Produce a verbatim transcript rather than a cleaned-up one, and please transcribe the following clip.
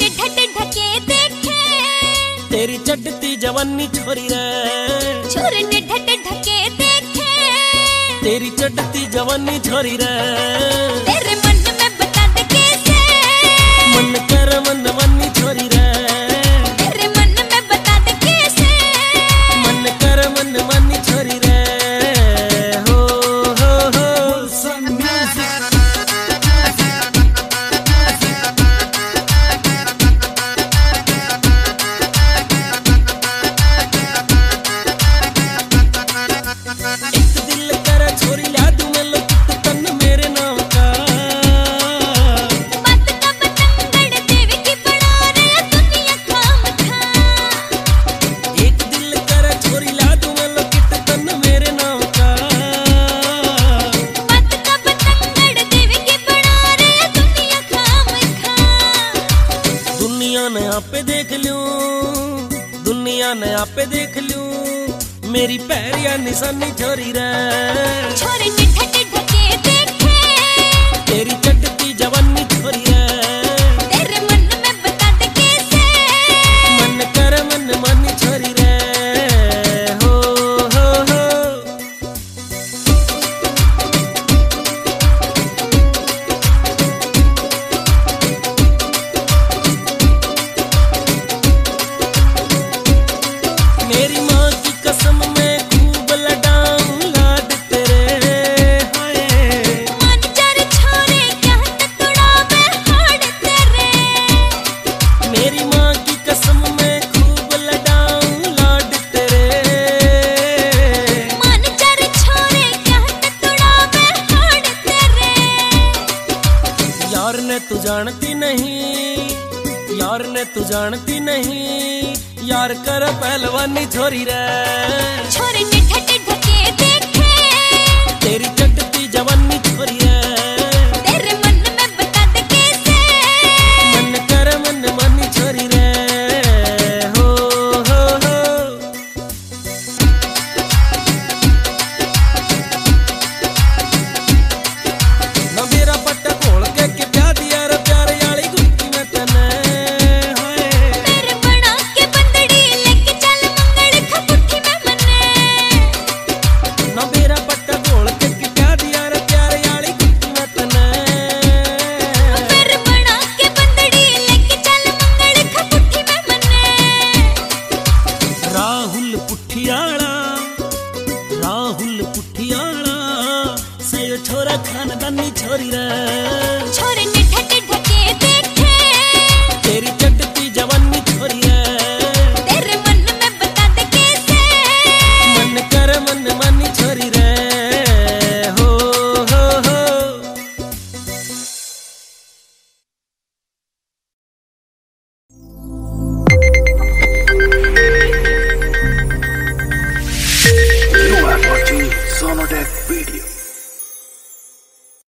टेढ़ा टेढ़ा के देखे तेरी चढ़ती जवानी छोरी रे, छोरे टेढ़ा टेढ़ा के देखे तेरी चढ़ती जवानी छोरी रे। तेरे मन में बता दे कैसे मन कर मन मनी छोरी रे, तेरे मन में बता दे कैसे मन कर मन मनी छोरी रे। हो हो हो एक दिल कर छोरी ला दूं मैं लुट तन मेरे नाम का। बात का बतंगड़ देवी की बड़ा रे दुनिया खाम खा। एक दिल कर छोरी ला दूं मैं लुट तन मेरे नाम का। बात का बतंगड़ देवी की बड़ा रे दुनिया खाम खा। दुनिया ने आपे देख लूं, दुनिया ने आपे देख लूं मेरी पैरिया निशानी छोरी रे। छोरे टेढ़ा टेढ़ा के देखे तेरी चढ़ती जवानी छोरी रे, तेरे मन में बता दे कैसे मन कर मन मानी छोरी रे। हो हो हो मेरी माँ की कसम मैं खूब लडाऊं लाड तेरे। हाय मन चार छोरे कहत तुड़ा मैं हाड़ तेरे। मेरी माँ की कसम मैं खूब लडाऊं लाड तेरे। मन चार छोरे कहत तुड़ा मैं हाड़ तेरे। यार ने तू जानती नहीं, यार ने तू जानती नहीं यार कर पहलवानी छोरी रे। छोरे टेढ़ा टेढ़ा के देखे तेरी चढ़ती जवानी छोरी रे, तेरे मन में बता दे कैसे मन कर मन मानी छोरी रे। हो हो हो ना मेरा पट्टा खोल के के प्या दिया रे प्यारे वाली गुत्ती में तने। हाय मेरे बना के बंदड़ी लेके चल मंगल खपुठी में मने। ना मेरा पट्टा खोल के के प्या दिया रे प्यारे वाली गुत्ती में तने। मेरे बना के बंदड़ी लेके चल मंगल खपुठी में मने। राहुल पुठियाला, राहुल पुठियाला से छोरा खानदानी छोरी रे।